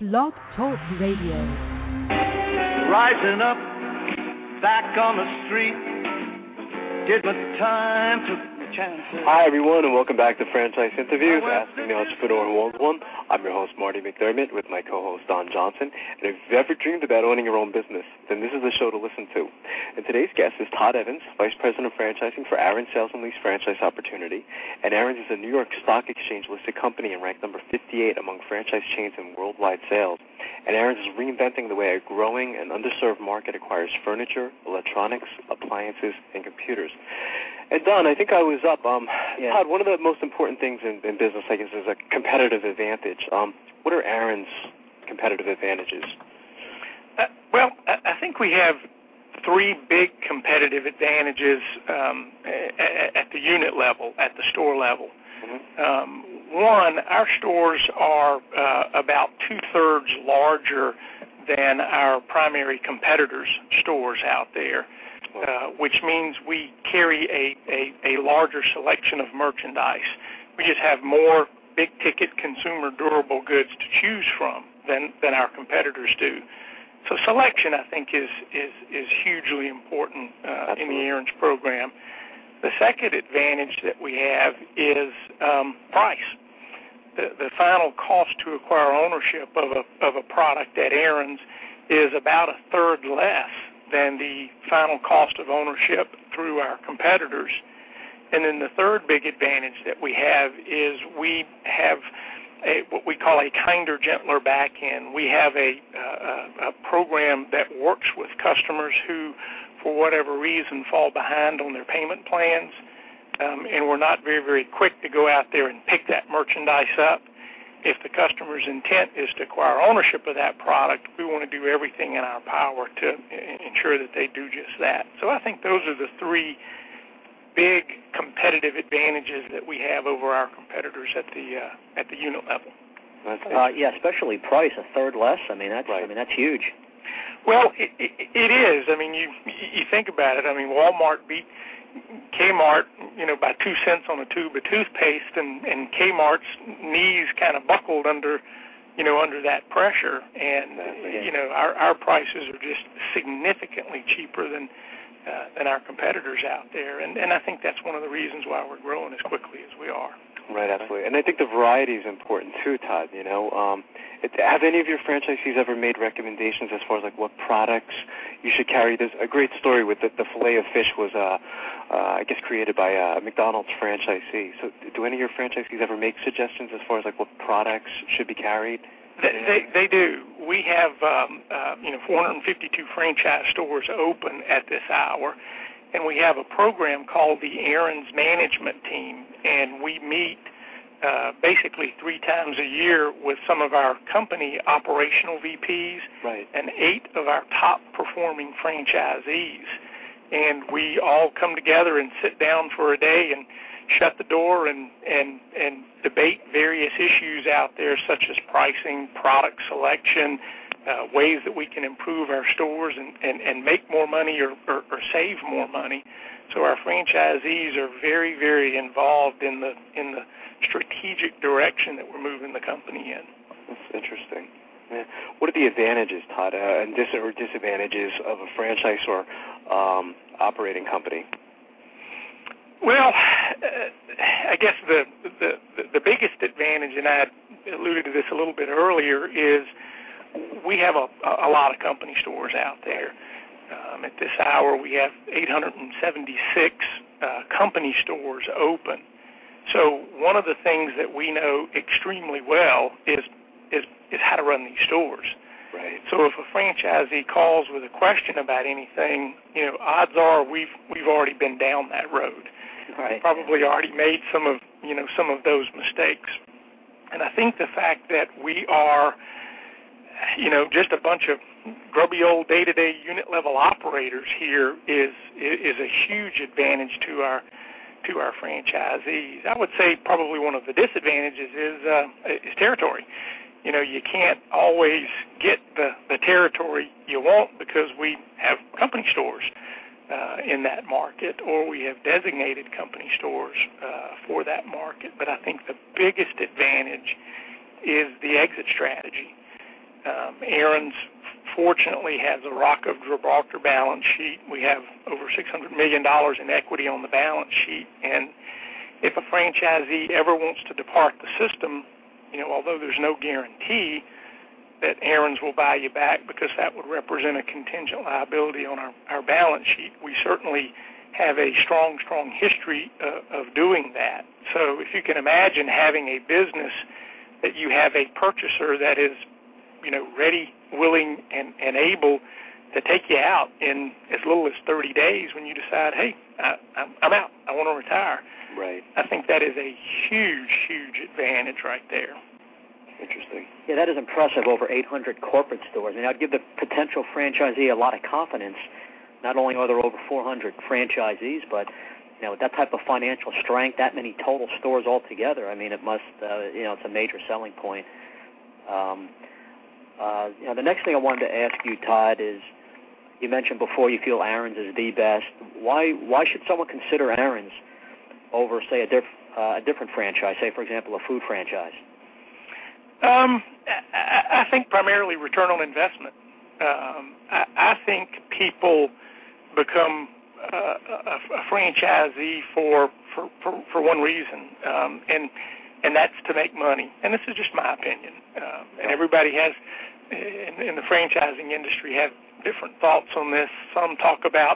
Blog Talk Radio. Rising up, back on the street, did my time, took my chances. Hi everyone, and welcome back to Franchise Interviews, Asking the Entrepreneur Who Owns One. I'm your host, Marty McDermott, with my co-host, Don Johnson. And if you've ever dreamed about owning your own business, then this is the show to listen to. And today's guest is Todd Evans, Vice President of Franchising for Aaron's Sales and Lease Franchise Opportunity. And Aaron's is a New York Stock Exchange-listed company and ranked number 58 among franchise chains in worldwide sales. And Aaron's is reinventing the way a growing and underserved market acquires furniture, electronics, appliances, and computers. And Don, I think I was up. Todd, one of the most important things in business, I guess, is a competitive advantage. What are Aaron's competitive advantages? I think we have three big competitive advantages at the unit level, at the store level. Mm-hmm. One, our stores are about two-thirds larger than our primary competitors' stores out there. Which means we carry a larger selection of merchandise. We just have more big-ticket consumer durable goods to choose from than our competitors do. So selection, I think, is hugely important in the Aaron's program. The second advantage that we have is price. The final cost to acquire ownership of a product at Aaron's is about a third less than the final cost of ownership through our competitors. And then the third big advantage that we have is we have what we call a kinder, gentler back end. We have a program that works with customers who, for whatever reason, fall behind on their payment plans, and we're not very, very quick to go out there and pick that merchandise up. If the customer's intent is to acquire ownership of that product, we want to do everything in our power to ensure that they do just that. So I think those are the three big competitive advantages that we have over our competitors at the unit level. Especially price, a third less. That's huge. Well, it is. I mean, you think about it. I mean, Walmart beat Kmart, by 2 cents on a tube of toothpaste, and Kmart's knees kind of buckled under that pressure, and our prices are just significantly cheaper than our competitors out there, and I think that's one of the reasons why we're growing as quickly as we are. Right, absolutely. And I think the variety is important too, Todd. Have any of your franchisees ever made recommendations as far as like what products you should carry? There's a great story with the fillet of fish was, I guess, created by a McDonald's franchisee. So do any of your franchisees ever make suggestions as far as like what products should be carried? They do. We have 452 franchise stores open at this hour, and we have a program called the Aaron's Management Team, and we meet basically 3 times a year with some of our company operational VPs and 8 of our top-performing franchisees. And we all come together and sit down for a day and shut the door and debate various issues out there, such as pricing, product selection, ways that we can improve our stores and make more money or save more money. So our franchisees are very, very involved in the strategic direction that we're moving the company in. That's interesting. Yeah. What are the advantages, Todd, and disadvantages of a franchise or operating company? Well, I guess the biggest advantage, and I alluded to this a little bit earlier, is we have a lot of company stores out there. At this hour, we have 876 company stores open. So one of the things that we know extremely well is how to run these stores. Right. So if a franchisee calls with a question about anything, odds are we've already been down that road. Right. We've probably already made some of those mistakes. And I think the fact that we are, just a bunch of grubby old day-to-day unit-level operators here is a huge advantage to our franchisees. I would say probably one of the disadvantages is territory. You can't always get the territory you want because we have company stores in that market, or we have designated company stores for that market. But I think the biggest advantage is the exit strategy. Aaron's fortunately has a Rock of Gibraltar balance sheet. We have over $600 million in equity on the balance sheet, and if a franchisee ever wants to depart the system, although there's no guarantee that Aaron's will buy you back because that would represent a contingent liability on our balance sheet, we certainly have a strong history of doing that. So if you can imagine having a business that you have a purchaser that is, ready, willing, and able to take you out in as little as 30 days when you decide, hey, I'm out, I want to retire. Right. I think that is a huge advantage right there. Interesting. Yeah, that is impressive, over 800 corporate stores. I'd give the potential franchisee a lot of confidence. Not only are there over 400 franchisees, but that type of financial strength, that many total stores altogether, it must, it's a major selling point. The next thing I wanted to ask you, Todd, is you mentioned before you feel Aaron's is the best. Why should someone consider Aaron's over, say, a different franchise, say, for example, a food franchise? I think primarily return on investment. I think people become a franchisee for one reason, and that's to make money. And this is just my opinion. And everybody has, in the franchising industry, have different thoughts on this. Some talk about,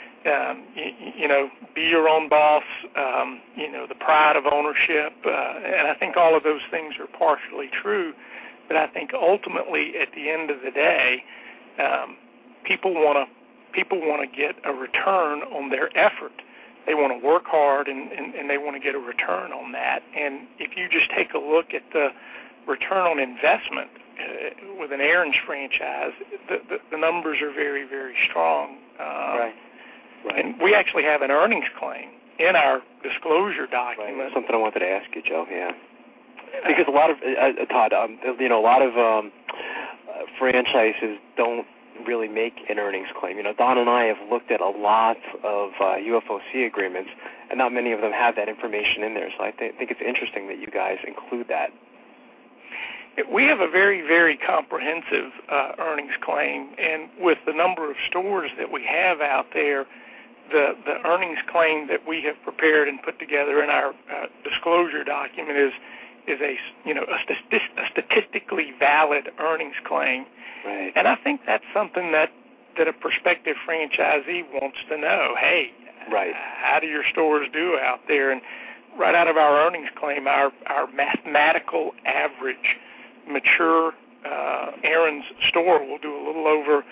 be your own boss, the pride of ownership, and I think all of those things are partially true. But I think ultimately, at the end of the day, people want to get a return on their effort. They want to work hard, and they want to get a return on that. And if you just take a look at the return on investment with an Aaron's franchise, the numbers are very, very strong. Right. And we actually have an earnings claim in our disclosure document. Right. Something I wanted to ask you, Joe. Yeah. Because a lot of Todd, a lot of franchises don't really make an earnings claim. Don and I have looked at a lot of UFOC agreements, and not many of them have that information in there. So I think it's interesting that you guys include that. We have a very, very comprehensive earnings claim, and with the number of stores that we have out there, the earnings claim that we have prepared and put together in our disclosure document is a statistically valid earnings claim. Right. And I think that's something that a prospective franchisee wants to know. Hey, right, how do your stores do out there? And right out of our earnings claim, our mathematical average mature Aaron's store will do a little over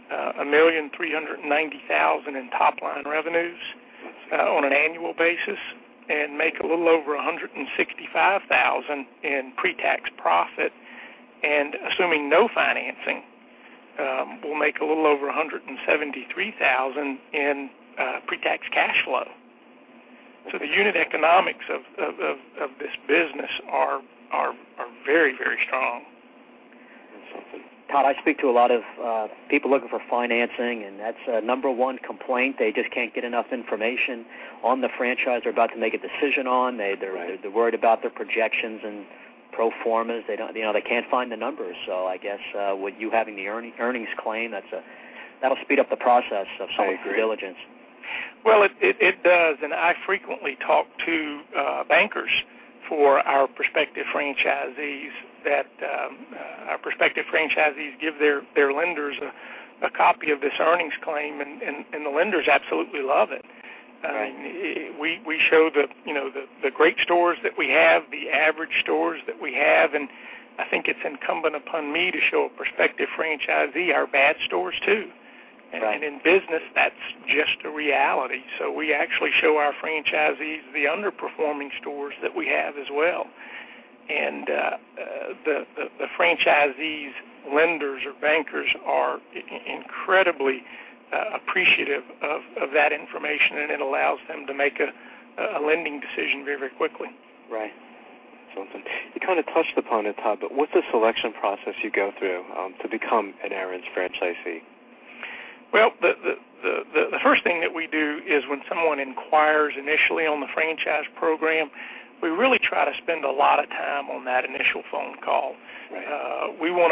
$1,390,000 in top-line revenues on an annual basis, and make a little over $165,000 in pre-tax profit, and assuming no financing, we'll make a little over $173,000 in pre-tax cash flow. So the unit economics of this business are very, very strong. Todd, I speak to a lot of people looking for financing, and that's a number one complaint. They just can't get enough information on the franchise they're about to make a decision on. They're worried about their projections and pro formas. They don't, they can't find the numbers. So I guess with you having the earnings claim, that'll speed up the process of someone's due diligence. Well, it does, and I frequently talk to bankers for our prospective franchisees. That our prospective franchisees give their lenders a copy of this earnings claim, and the lenders absolutely love it. We show the great stores that we have, the average stores that we have, and I think it's incumbent upon me to show a prospective franchisee our bad stores too. And in business, that's just a reality. So we actually show our franchisees the underperforming stores that we have as well. And the franchisees, lenders, or bankers are incredibly appreciative of that information, and it allows them to make a lending decision very, very quickly. Right. Something. You kind of touched upon it, Todd, but what's the selection process you go through to become an Aaron's franchisee? Well, the first thing that we do is when someone inquires initially on the franchise program, we really try to spend a lot of time on that initial phone call. Right. We want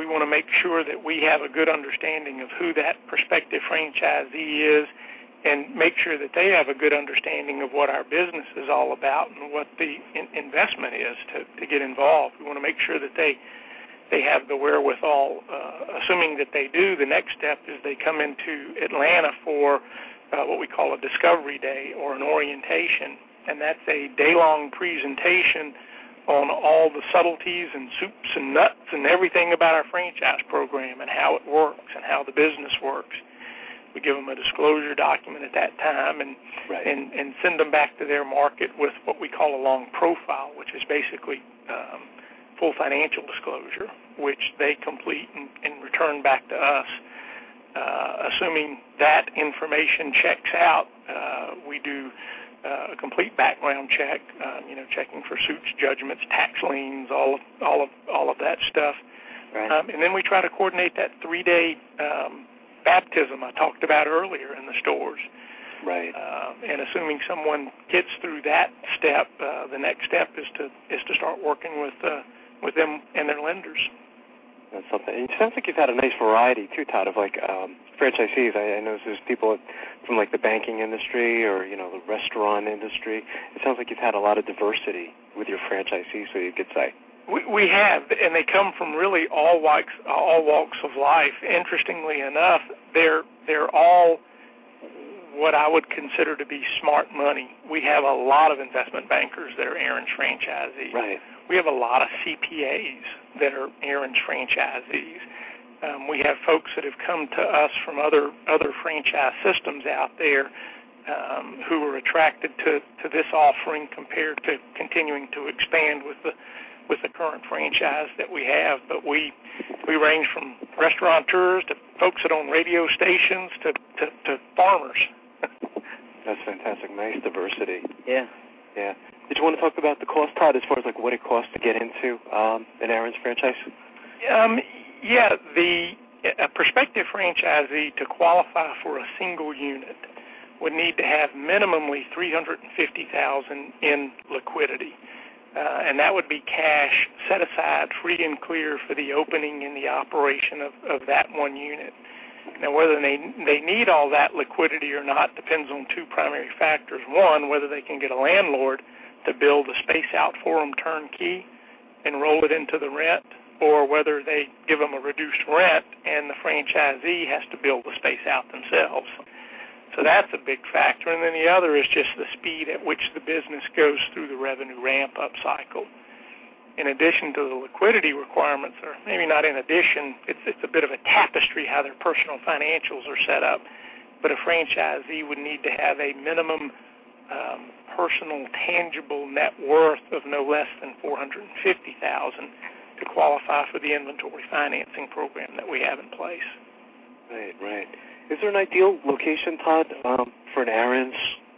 we want to make sure that we have a good understanding of who that prospective franchisee is, and make sure that they have a good understanding of what our business is all about and what the investment is to get involved. We want to make sure that they have the wherewithal. Assuming that they do, the next step is they come into Atlanta for what we call a discovery day or an orientation, and that's a day-long presentation on all the subtleties and soups and nuts and everything about our franchise program and how it works and how the business works. We give them a disclosure document at that time and send them back to their market with what we call a long profile, which is basically full financial disclosure, which they complete and return back to us. Assuming that information checks out, we do a complete background check, checking for suits, judgments, tax liens, all of that stuff. Right. And then we try to coordinate that 3-day baptism I talked about earlier in the stores. Right. And assuming someone gets through that step, the next step is to start working with them and their lenders. That's something. And it sounds like you've had a nice variety too, Todd, of like franchisees. I know there's people from like the banking industry or the restaurant industry. It sounds like you've had a lot of diversity with your franchisees, so you could say. We have, and they come from really all walks of life. Interestingly enough, they're all what I would consider to be smart money. We have a lot of investment bankers that are Aaron's franchisees. Right. We have a lot of CPAs that are Aaron's franchisees. We have folks that have come to us from other franchise systems out there who are attracted to this offering compared to continuing to expand with the current franchise that we have. But we range from restaurateurs to folks that own radio stations to farmers. That's fantastic. Nice diversity. Yeah. Yeah. Did you want to talk about the cost, Todd, as far as like what it costs to get into an Aaron's franchise? A prospective franchisee to qualify for a single unit would need to have minimally $350,000 in liquidity, and that would be cash set aside, free and clear, for the opening and the operation of that one unit. Now, whether they need all that liquidity or not depends on two primary factors. One, whether they can get a landlord to build the space out for them turnkey and roll it into the rent, or whether they give them a reduced rent and the franchisee has to build the space out themselves. So that's a big factor. And then the other is just the speed at which the business goes through the revenue ramp-up cycle. In addition to the liquidity requirements, or maybe not in addition, it's a bit of a tapestry how their personal financials are set up, but a franchisee would need to have a minimum personal tangible net worth of no less than $450,000 to qualify for the inventory financing program that we have in place. Right. Is there an ideal location, Todd, for an Aaron's?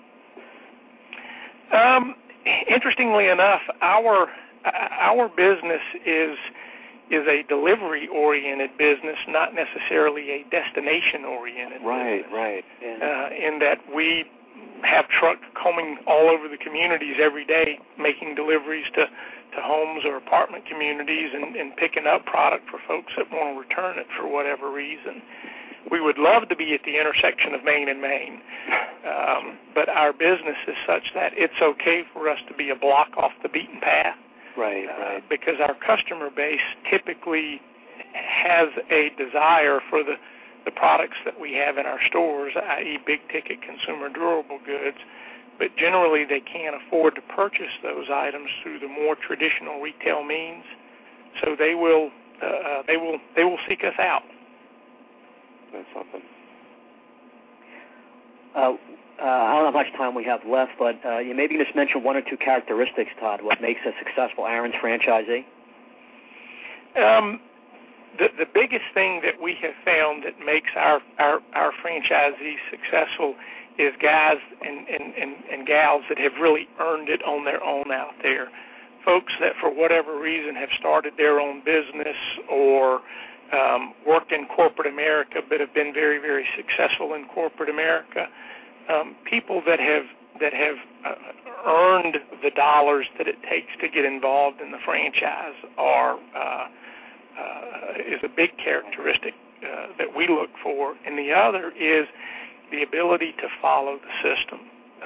Interestingly enough, our business is a delivery-oriented business, not necessarily a destination-oriented business. Right. Yeah. In that we have trucks combing all over the communities every day, making deliveries to homes or apartment communities and picking up product for folks that want to return it for whatever reason. We would love to be at the intersection of Main and Main, but our business is such that it's okay for us to be a block off the beaten path. Right. Because our customer base typically has a desire for the products that we have in our stores, i.e. big-ticket consumer durable goods, but generally they can't afford to purchase those items through the more traditional retail means, so they will seek us out. That's something. I don't know how much time we have left, but you maybe just mention one or two characteristics, Todd, what makes a successful Aaron's franchisee? The biggest thing that we have found that makes our franchisees successful is guys and gals that have really earned it on their own out there. Folks that for whatever reason have started their own business or worked in corporate America but have been very, very successful in corporate America. People that have earned the dollars that it takes to get involved in the franchise are is a big characteristic that we look for, and the other is the ability to follow the system.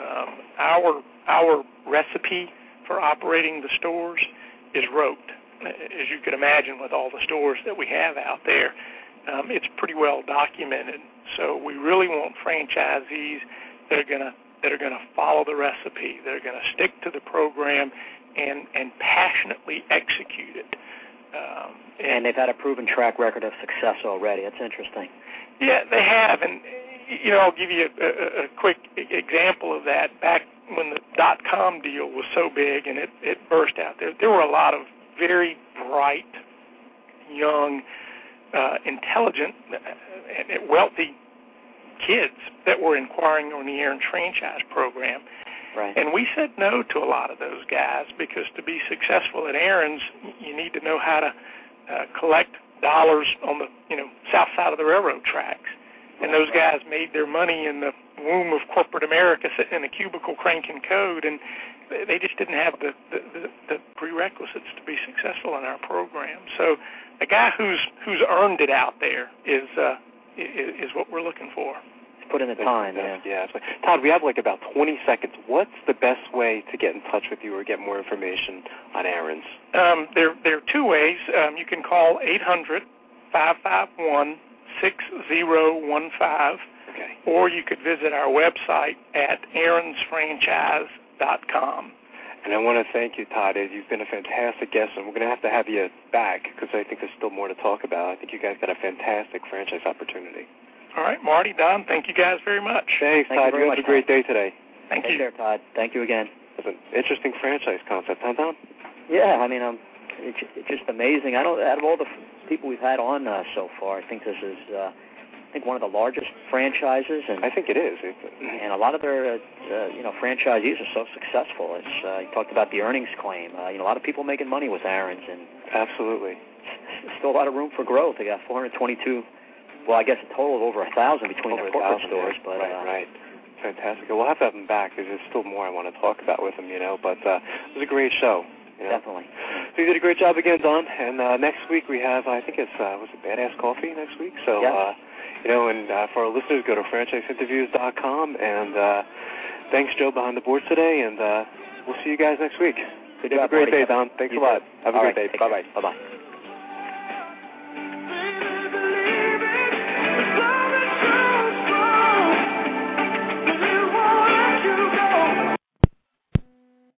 Our recipe for operating the stores is rote. As you can imagine, with all the stores that we have out there, it's pretty well documented. So we really want franchisees that are going to follow the recipe. They're going to stick to the program and passionately execute it. And they've had a proven track record of success already. That's interesting. Yeah, they have. And, I'll give you a quick example of that. Back when the .com deal was so big and it burst out, there were a lot of very bright, young, intelligent, and wealthy kids that were inquiring on the Aaron's franchise program. Right. And we said no to a lot of those guys because to be successful at Aaron's, you need to know how to collect dollars on the south side of the railroad tracks. And those guys made their money in the womb of corporate America, sitting in a cubicle cranking code, and they just didn't have the prerequisites to be successful in our program. So a guy who's earned it out there is what we're looking for. Put in the time, yeah. Todd, we have like about 20 seconds. What's the best way to get in touch with you or get more information on Aaron's? There are two ways. You can call 800-551-6015, okay, or you could visit our website at aaronsfranchise.com. And I want to thank you, Todd. You've been a fantastic guest, and we're going to have you back because I think there's still more to talk about. I think you guys got a fantastic franchise opportunity. All right, Marty, Don, thank you guys very much. Thanks, Todd. You have a great day today. Thank you. Take care, Todd. Thank you again. It's an interesting franchise concept, huh, Don? Yeah, I mean, it's just amazing. Out of all the people we've had on so far, I think this is one of the largest franchises, and I think it is. And a lot of their franchisees are so successful. It's you talked about the earnings claim. A lot of people making money with Aaron's, and absolutely, still a lot of room for growth. They got 422. Well, I guess a total of over 1,000 between their corporate stores. Yeah. But right. Fantastic. We'll have to have him back because there's still more I want to talk about with him, But it was a great show. Definitely. So you did a great job again, Don. And next week we have, I think it's, was it Badass Coffee next week? So, yeah. And for our listeners, go to franchiseinterviews.com. And thanks, Joe, behind the boards today. And we'll see you guys next week. Good job, have a great day, Don. Thanks a lot. Have a great day. Bye-bye. Bye-bye.